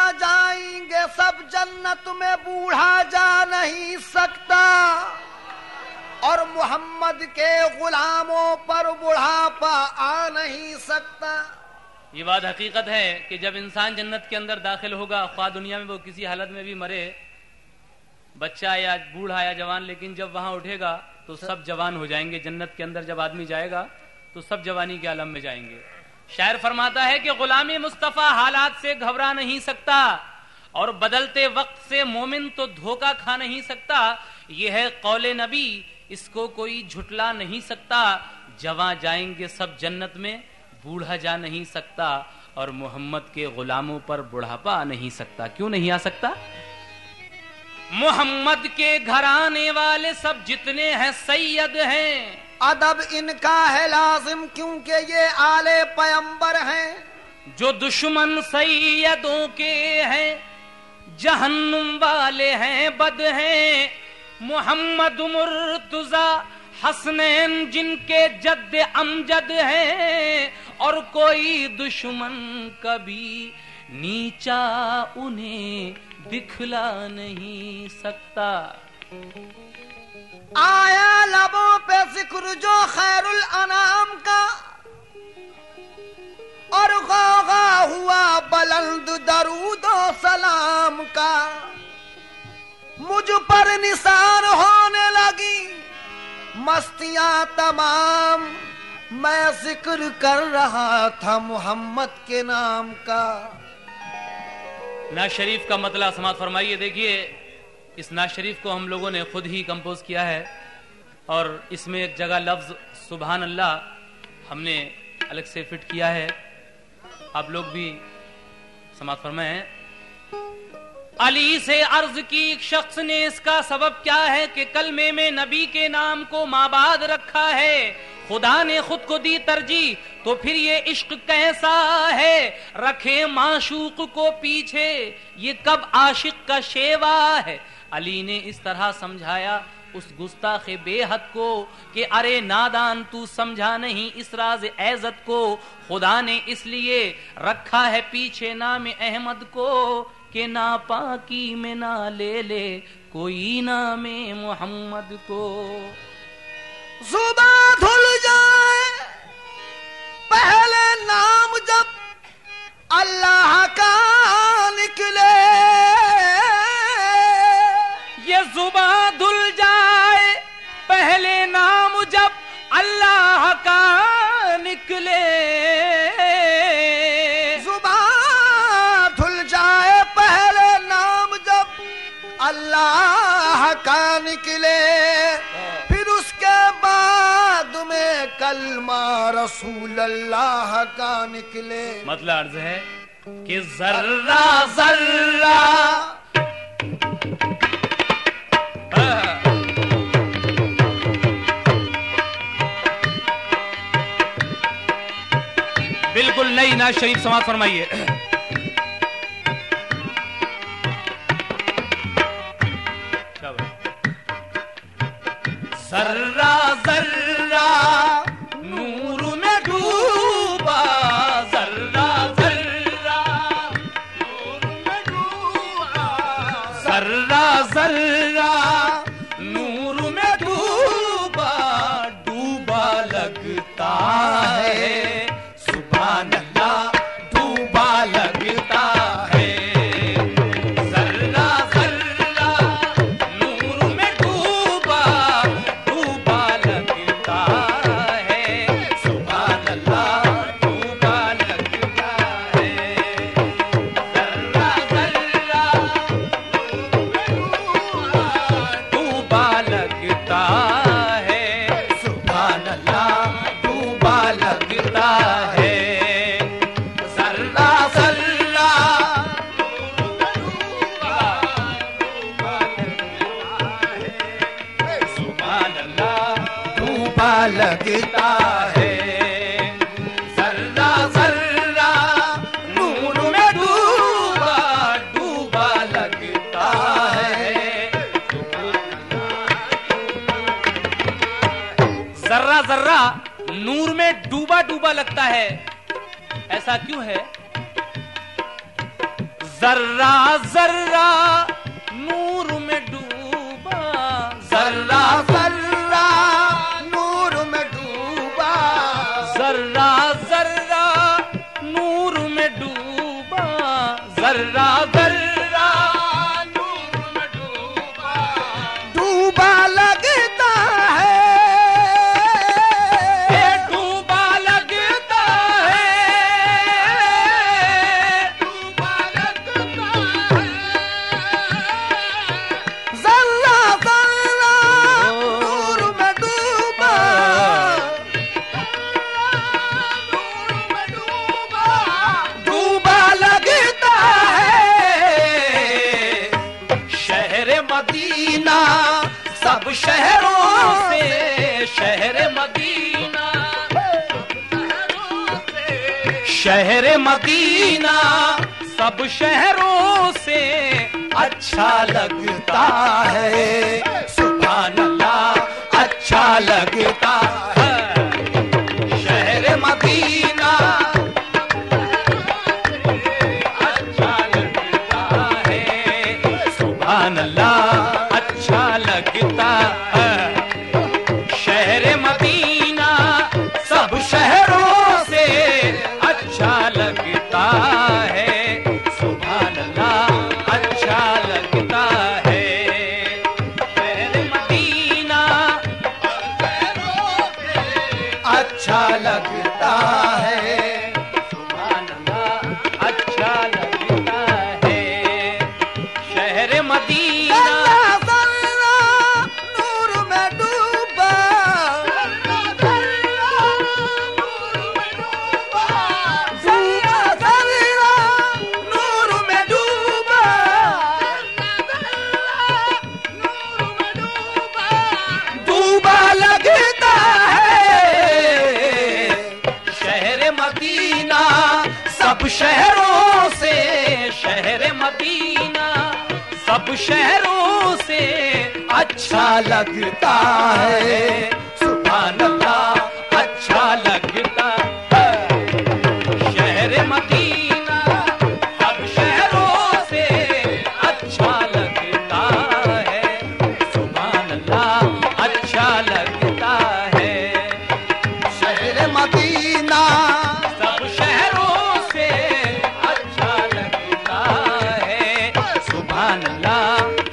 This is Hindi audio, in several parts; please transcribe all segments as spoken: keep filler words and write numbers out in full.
जाएंगे सब जन्नत में, बूढ़ा जा नहीं सकता। और मोहम्मद के गुलामों पर बुढ़ापा आ नहीं सकता। ये बात हकीकत है कि जब इंसान जन्नत के अंदर दाखिल होगा, ख्वाह दुनिया में वो किसी हालत में भी मरे, बच्चा या बूढ़ा या जवान, लेकिन जब वहां उठेगा तो सब जवान हो जाएंगे। जन्नत के अंदर जब आदमी जाएगा तो सब जवानी के आलम में जाएंगे। शायर फरमाता है कि गुलामी मुस्तफा हालात से घबरा नहीं सकता, और बदलते वक्त से मोमिन तो धोखा खा नहीं सकता। यह है कौले नबी, इसको कोई झुटला नहीं सकता। जवां जाएंगे सब जन्नत में, बूढ़ा जा नहीं सकता, और मोहम्मद के गुलामों पर बुढ़ापा आ नहीं सकता। क्यों नहीं आ सकता? मोहम्मद के घराने वाले सब जितने हैं सैयद हैं। अदब इनका है लाजिम, क्योंकि ये आले पैगंबर हैं। जो दुश्मन सैयदों के हैं, जहन्नुम वाले हैं, बद हैं। मोहम्मद मुर्तजा हसनैन जिनके जद्द अमजद हैं, और कोई दुश्मन कभी नीचा उन्हें दिखला नहीं सकता। आया लबों पे जिक्र जो खैरुल अनाम का, और गौगा हुआ बुलंद दरूदो सलाम का। मुझ पर निसार होने लगी मस्तियां तमाम, मैं जिक्र कर रहा था मोहम्मद के नाम का। नाज शरीफ का मतला समात फरमाइए। देखिए, इस नाज शरीफ को हम लोगों ने खुद ही कंपोज किया है, और इसमें एक जगह लफ्ज सुभान अल्लाह हमने अलग से फिट किया है। आप लोग भी समात फरमाएं। अली से अर्ज की एक शख्स ने, इसका सबब क्या है कि कलमे में नबी के नाम को माबाद रखा है। खुदा ने खुद को दी तरजीह, तो फिर ये इश्क कैसा है। रखे माशूक को पीछे, ये कब आशिक का शेवा है। अली ने इस तरह समझाया उस गुस्ताखे बेहद को कि अरे नादान, तू समझा नहीं इस राज एज़त को। खुदा ने इसलिए रखा है पीछे नाम अहमद को, कि नापाकी में ना ले ले कोई नाम मोहम्मद को। जुबां धुल जाए पहले नाम जब अल्लाह का निकले, ये जुबां धुल जाए पहले नाम जब अल्लाह का निकले। जुबां धुल जाए पहले नाम जब अल्लाह का निकले, फिर उसके बाद में कलमा रसूल अल्लाह का निकले। मतलब अर्ज है कि जर्रा जर्रा बिल्कुल नई नाज शरीफ समाज फरमाइए। जर्रा जर्रा नूर में डूबा, जर्रा जर्रा नूर में डूबा, जर्रा जर्रा नूर में डूबा, डूबा लगता है सुभान अल्लाह, डूबा लगता है। जर्रा जर्रा नूर में डूबा, डूबा लगता है सुभान अल्लाह, डूबा लगता है। जर्रा जर्रा डूबा लगता है सुभान अल्लाह, डूबा लगता है। लगता है जर्रा जर्रा नूर में डूबा, डूबा लगता है। जर्रा जर्रा नूर में डूबा डूबा लगता है। ऐसा क्यों है? जर्रा जर्रा नूर में डूबा, जर्रा जर्रा नूर में डूबा, जर्रा जर्रा नूर में डूबा, जर्रा जर्रा नूर में डूबा, डूबा लगता है, डूबा लगता है, डूबा लगता है, जर्रा जर्रा नूर में डूबा, डूबा लगता है। शहर मदीना सब शहरों से, शहर मदीना शहर मदीना सब शहरों से अच्छा लगता है, सुभान अल्लाह अच्छा लगता है। शहर मदीना अच्छा लगता है, सुभान अल्लाह अच्छा लगता है। शहर मदीना सब शहरों से अच्छा लगता है, सुभान अल्लाह अच्छा लगता है। शहर मदीना अच्छा लगता है, सुभान अल्लाह अच्छा लगता है। शहर मदीना जर्रा जर्रा नूर में डूबा, जर्रा जर्रा नूर में डूबा, डूबा लगता है। शहर मदीना सब शहरों से, शहर मदीना सब शहरों से अच्छा लगता है, सुभान अल्लाह अच्छा लगता है। शहर मदीना सब शहरों से अच्छा लगता है, सुभान अल्लाह अच्छा लगता है। शहर मदीना सब शहरों से अच्छा लगता है, सुभान अल्लाह।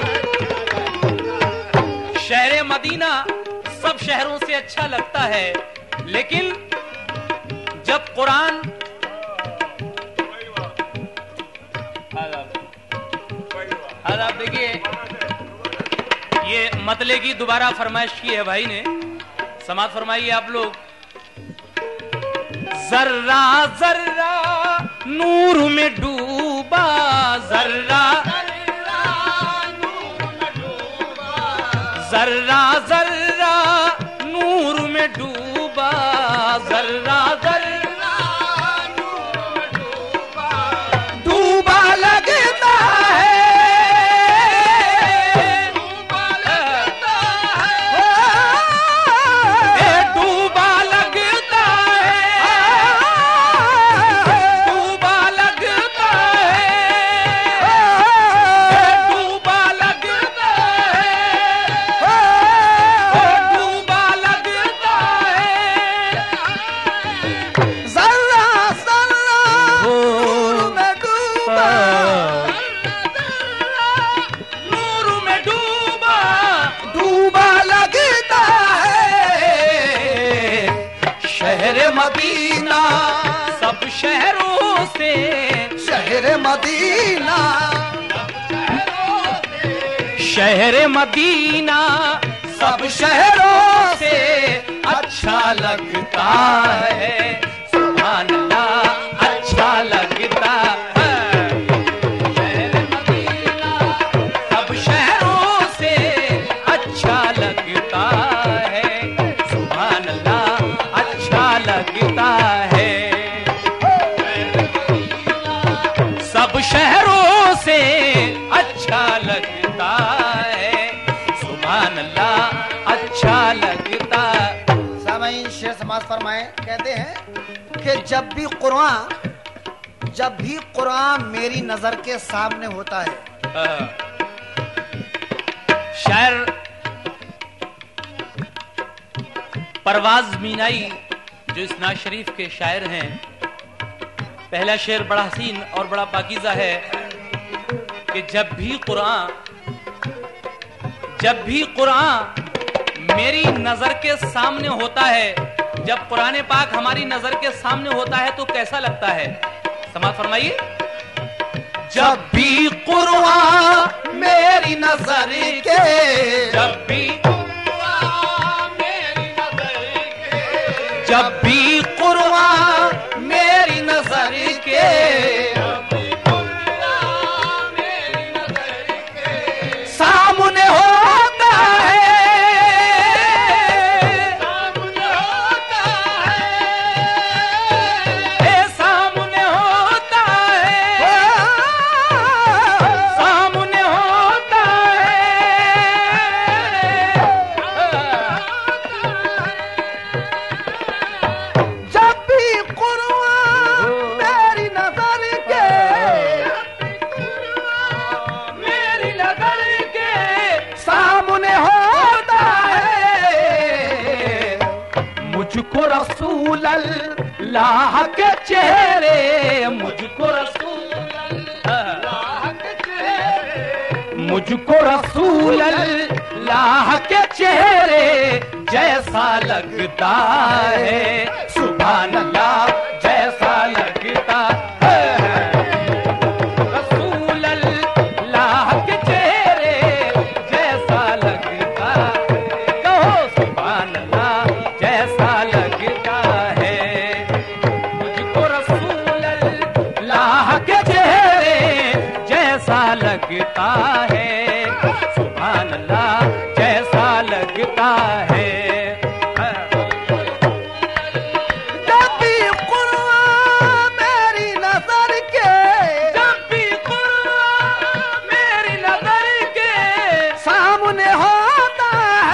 शहर मदीना सब शहरों से अच्छा लगता है, लेकिन जब कुरान आज आप देखिए ये मतले की दोबारा फरमाइश की है भाई ने, समाज फरमाइए आप लोग। जर्रा जर्रा नूर में डूबा, जर्रा जर्रा जर्रा नूर में डूबा, जर्रा जर्रा डूबा लगता है, डूबा लगता है, डूबा लगता है, डूबा लगता है, डूबा लगता है, डूबा लगता है। जर्रा जर्रा नूर में डूबा, नूर में डूबा, डूबा लगता है। शहर मदीना सब शहरों से, शहर मदीना शहर मदीना सब शहरों से अच्छा लगता है, सुभान अल्लाह अच्छा लगता है। शहर मदीना सब शहरों से अच्छा लगता है, सुभान अल्लाह अच्छा लगता है। सब शहरों से अच्छा लगता है, सुभान अल्लाह अच्छा लगता। सामईन शेर समाज फरमाए, कहते हैं कि जब भी कुरान जब भी कुरान मेरी नजर के सामने होता है। शायर परवाज मीनाई जो इस नाज शरीफ के शायर हैं, पहला शेर बड़ा हसीन और बड़ा पाकीज़ा है कि जब भी कुरान जब भी कुरान मेरी नजर के सामने होता है, जब कुरान पाक हमारी नजर के सामने होता है तो कैसा लगता है? समाज फरमाइए। जब भी कुरान मेरी नजर के जब भी कुरान मेरी नजर के जब भी कुरान मेरी नजर के सामने होता है, सामने होता है, सामने होता है, सामने होता है। जब भी कुरान मेरी नजर के मेरी नजर के सामने होता है, मुझको रसूल अल्लाह के चेहरे मुझको रसूल अल्लाह के चेहरे मुझको रसूल अल्लाह के चेहरे जैसा लगता है। सुभान अल्लाह जैसा लगता है। रसूल अल्लाह के चेहरे जैसा लगता है। कहो सुभान अल्लाह जैसा लगता है। मुझको रसूल अल्लाह के चेहरे जैसा लगता है। सुभान अल्लाह जैसा लगता है। जब भी कुरान मेरी नजर के जब भी कुरान मेरी नजर के सामने होता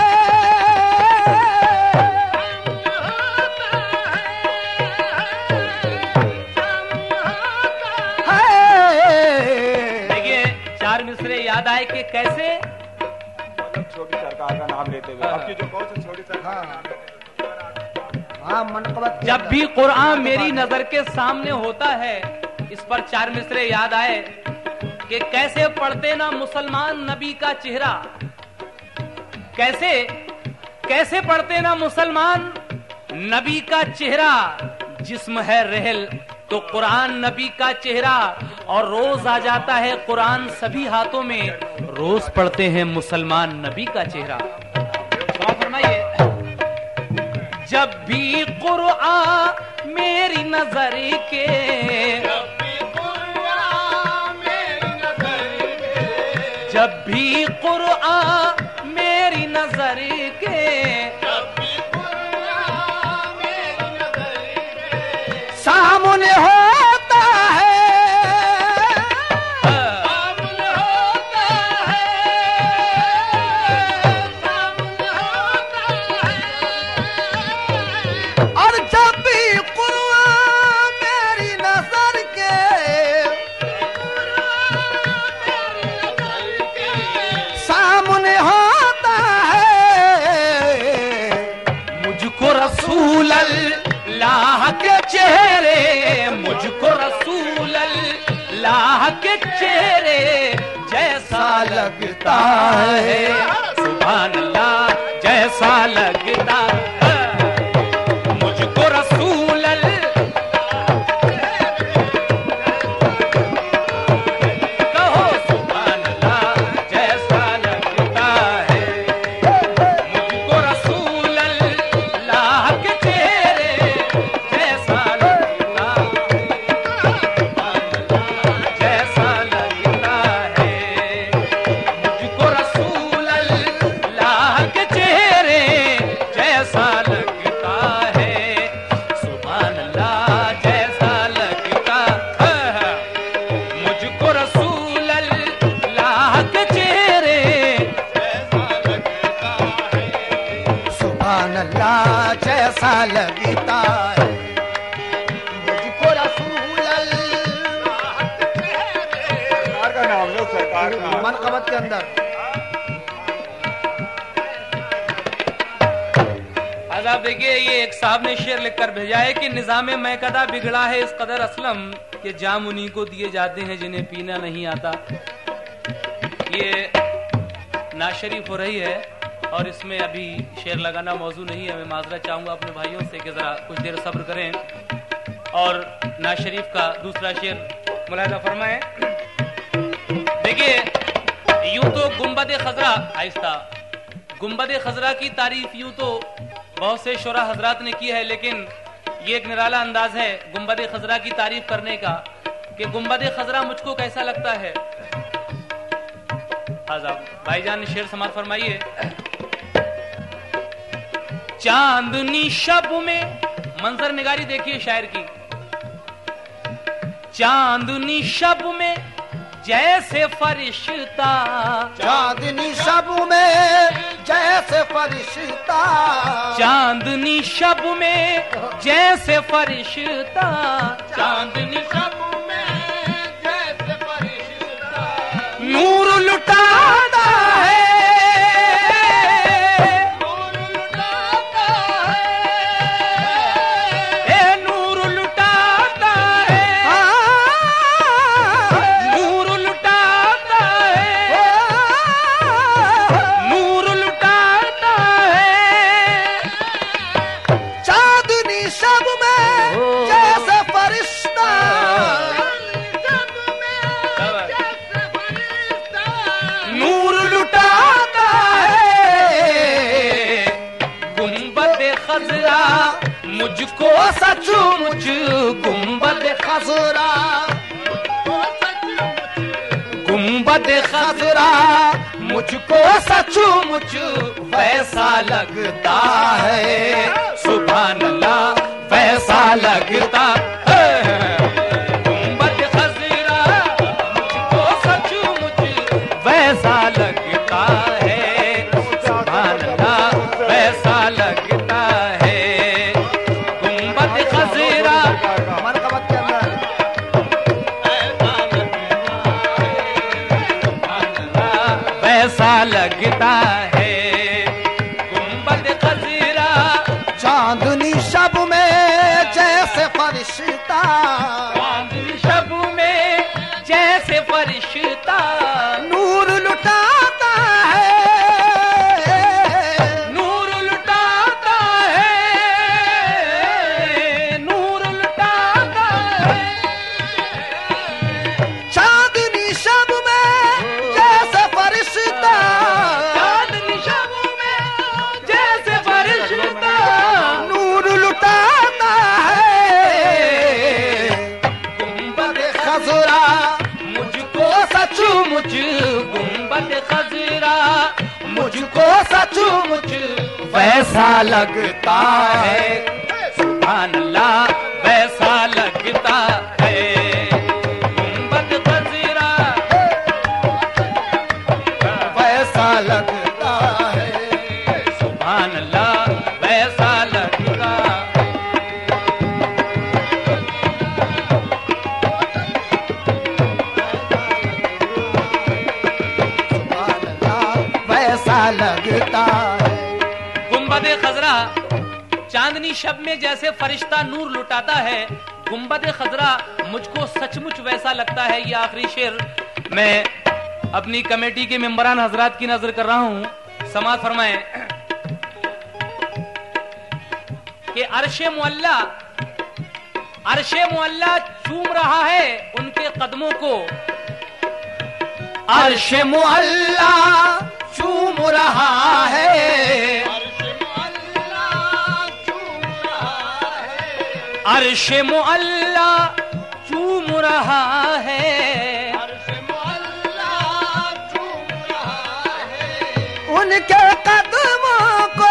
है। देखिए चार मिसरे याद आए कि कैसे छोटी सरकार का नाम लेते हुए आपकी जो कौन सी छोटी सरकार। हाँ मनकबत। जब भी कुरान मेरी नजर के सामने होता है, इस पर चार मिसरे याद आए कि कैसे पढ़ते ना मुसलमान नबी का चेहरा, कैसे कैसे पढ़ते ना मुसलमान नबी का चेहरा। जिस्म है रहल तो कुरान नबी का चेहरा, और रोज आ जाता है कुरान सभी हाथों में, रोज पढ़ते हैं मुसलमान नबी का चेहरा। फरमाइए। जब भी कुरान मेरी नजर के जब भी कुरान मेरी नजर के जब भी कुरान मेरी नजर के जब भी कुरान मेरी नजर के सामने होता है, सामने होता है, सामने होता है। और जब भी कुरान मेरी नजर के सामने होता है, मुझको रसूल अल्लाह के चेहरे मुझको रसूल अल्लाह के चेहरे जैसा लगता है। सुभान अल्लाह जैसा लगता है। मुझको रसूल कहो सुभान अल्लाह जैसा लगता है। मुझको रसूल अल्लाह के चेहरे जैसा लगता जैसा लगता है। मुझको रसूल अल्लाह के चेहरे जैसा लगता है। सुभान अल्लाह जैसा लगता है। मुझको रसूल अल्लाह के चेहरे सुभान अल्लाह जैसा लगता है। मुझको रसूल मनकबत के अंदर। आज आप देखिए, ये एक साहब ने शेर लिखकर भेजा है कि निजामे मैकदा बिगड़ा है इस कदर असलम कि जाम उन्हीं को दिए जाते हैं जिन्हें पीना नहीं आता। ये नाशरीफ हो रही है और इसमें अभी शेर लगाना मौजू नहीं है। मैं माजरत चाहूंगा अपने भाइयों से कि जरा कुछ देर सब्र करें और नाशरीफ का दूसरा शेर मुलाहिजा फरमाएं। देखिए, यूं तो गुंबद खजरा, आहिस्ता, गुंबद खजरा की तारीफ यूं तो बहुत से शोरा हजरात ने की है, लेकिन ये एक निराला अंदाज है गुंबद खजरा की तारीफ करने का कि गुंबद खजरा मुझको कैसा लगता है। आजाद भाईजान शेर समाज फरमाइए। चांदनी शब में, मंजर निगारी देखिए शायर की, चांदनी शब में जैसे फरिश्ता, चांदनी शब में जैसे फरिश्ता, चांदनी शब में जैसे फरिश्ता, चांदनी शब में जैसे फरिश्ता, नूर लुटाता है, नूर लुटाता है, ए नूर लुटाता है, नूर लुटाता है, नूर लुटाता है। चांदनी शब में जैसे फरिश्ता, नूर लुटाता है। गुंबद खजरा मुझको सचमुच, गुंबद खजरा, गुंबद खजरा मुझको सचमुच वैसा लगता है। सुभान अल्लाह, वैसा लगता है। गुंबद खजरा मुझको सचमुच वैसा लगता है। सुभान अल्लाह, वैसा लगता है। गुंबद खजरा मनकबत के अंदर। वैसा लगता है। गुंबद खजरा चांदनी शब में जैसे फरिश्ता, चांदनी शब में जैसे फरिश्ता, नूर लुटाता है, नूर लुटाता है, नूर लुटाता है। चांदनी शब में जैसे फरिश्ता, चांदनी शब में जैसे फरिश्ता, नूर लुटाता है। गुंबद खजरा मुझको सचमुच, गुंबद खजरा मुझको सचमुच वैसा लगता है। सुभान अल्लाह, वैसा लगता है। गुंबद खजरा वैसा लगता है। सुभान अल्लाह, वैसा लगता। सुभान अल्लाह, वैसा लगता है। गुंबद खजरा चांदनी शब में जैसे फरिश्ता नूर लुटाता है। गुंबद खजरा मुझको सचमुच वैसा लगता है। ये आखिरी शेर मैं अपनी कमेटी के मेंबरान हजरात की नजर कर रहा हूं। समाज फरमाए कि अर्शे मुअल्ला, अर्शे मुअल्ला चूम रहा है उनके कदमों को। अर्श मुअल्ला चूम रहा है, अर्श मुअल्ला चूम रहा है, उनके कदमों को,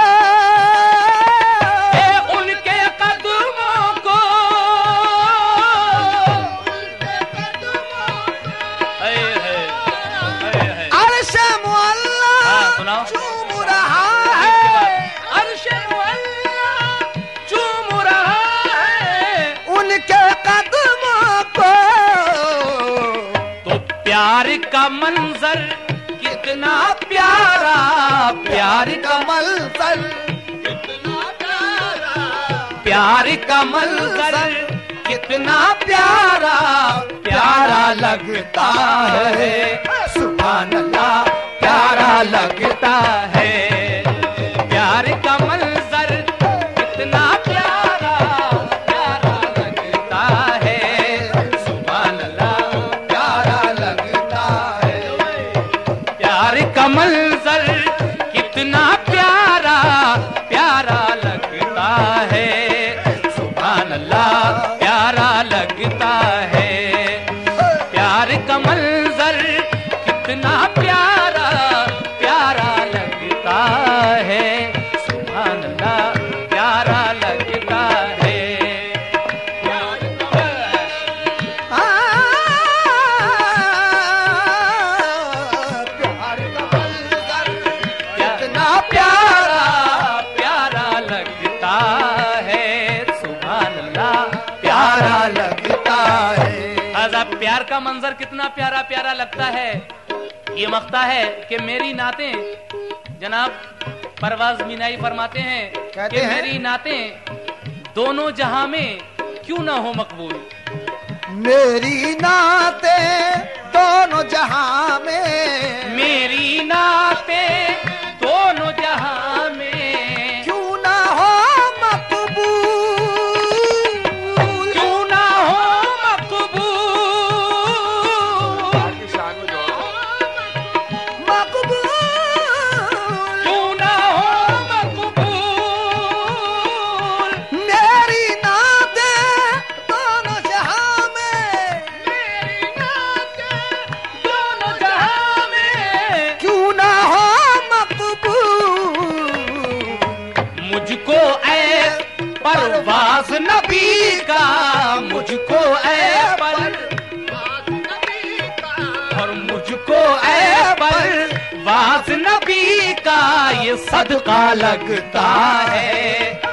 ए उनके कदमों को, है, है, है, है। अर्श मुअल्ला हाँ, सुनाओ। चूम रहा है, अर्श मुअल्ला चूम रहा है, उनके कदमों को, प्यार का मंजर कितना प्यारा, प्यार का मंजर कितना प्यारा, प्यार का मंजर कितना प्यारा प्यारा लगता है, सुभान अल्लाह प्यारा लगता है। प्यार का मंजर कितना प्यारा प्यारा लगता है, सुभान अल्लाह प्यारा लगता है। प्यार का मंजर कितना प्यारा प्यारा लगता है, सुभान अल्लाह प्यारा लगता है। प्यार का मंजर कितना प्यारा प्यारा लगता है, सुभान अल्लाह प्यारा लगता है। प्यार का मंजर कितना प्यारा प्यारा लगता है, सुभान अल्लाह प्यारा लगता है। आज़ाद प्यार का मंजर कितना प्यारा प्यारा लगता है, ये मख्ता है कि मेरी नातें, जनाब परवाज मीनाई फरमाते हैं कहते कि हैं? मेरी नातें दोनों जहां में क्यों ना हो मकबूल। मेरी नाते दोनों जहां में, मेरी नातें दोनों जहां में क्यों ना हो मकबूल, क्यों ना हो मकबूल, आपकी शान में जो मकबूल क्यों ना हो मकबूल। मेरी नाते दोनों जहां में, मेरी नातें दोनों जहां में क्यों ना हो मकबूल। मुझको ऐ परवाज़ नबी का, मुझको ऐ परवाज़ नबी का, और मुझको ऐ परवाज़ नबी का ये सदका लगता है,